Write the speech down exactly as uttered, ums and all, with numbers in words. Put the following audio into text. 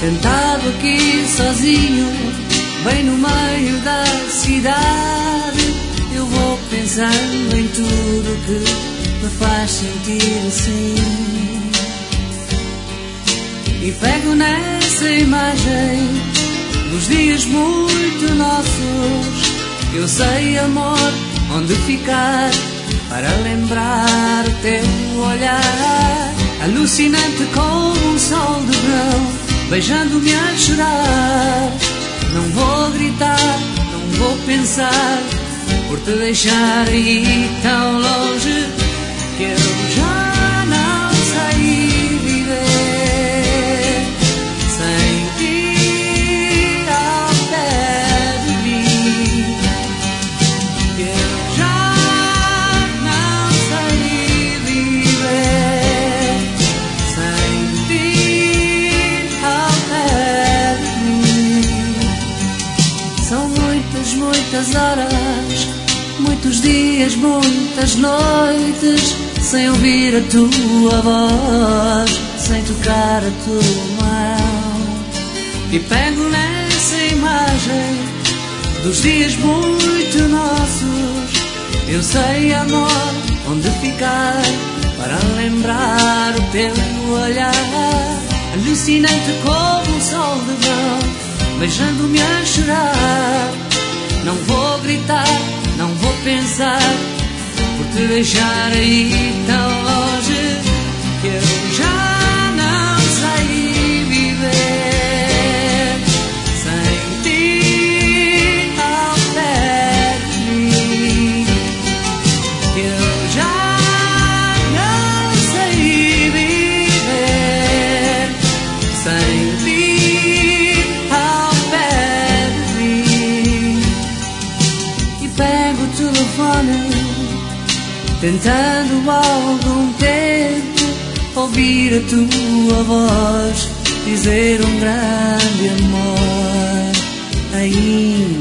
Sentado aqui sozinho, bem no meio da cidade, eu vou pensando em tudo que me faz sentir assim. E pego nessa imagem dos dias muito nossos. Eu sei, amor, onde ficar para lembrar o teu olhar, alucinante como um sol de verão, beijando-me a chorar. Não vou gritar, não vou pensar, por te deixar aí tão longe, que eu já não sei viver sem ti ao pé de mim. Que eu já não sei viver sem ti ao pé de mim. São muitas, muitas horas, muitos dias, muitas noites, sem ouvir a tua voz, sem tocar a tua mão. E pego nessa imagem dos dias muito nossos. Eu sei, amor, onde ficar para lembrar o teu olhar, alucinante como o sol de verão, beijando-me a chorar. Não vou gritar, não vou pensar, por te deixar aí tão longe, que eu já não sei viver sem ti ao pé de mim. Que eu já não sei viver sem ti ao pé de mim. E pego o telefone, tentando algum tempo ouvir a tua voz, dizer um grande amor ainda